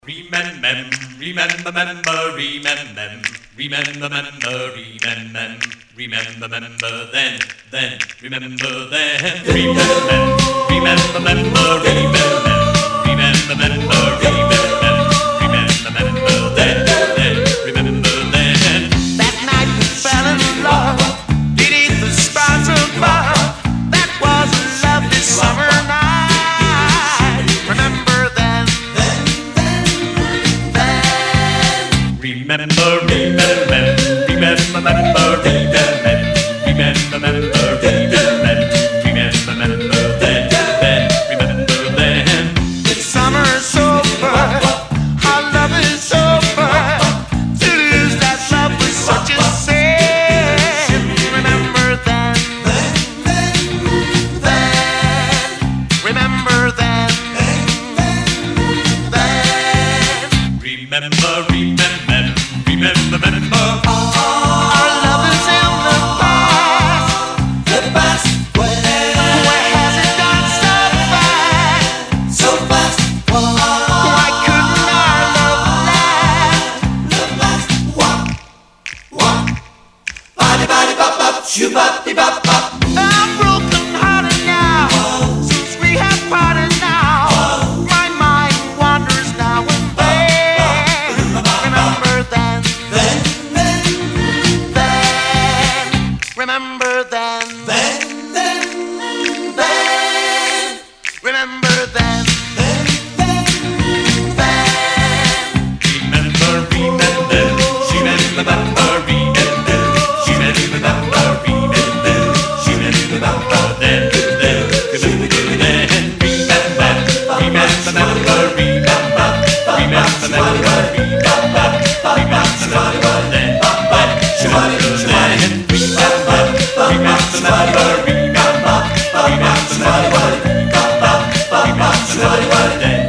Remember, remember, remember, remember, remember, remember, remember, then, remember, then, remember, remember, remember, remember, remember, then, remember, then. That night we fell in love, beneath the stars above. That was a lovely summer night. Remember then. Remember, remember, remember, remember, remember, remember, then. The summer is over, our love is over. To lose that love was such a sin. Remember then. Remember then. Remember, remember, remember. Our love is in the past. The past, Where has it gone so fast? so fast, Why couldn't our love last? love last. Walk, body, body, bop, bop, shoo, bop, de, bop, bop. I'm broken hearted now, since we have parted now. My mind wanders now and then. Remember then. Remember then. Remember then. Remember,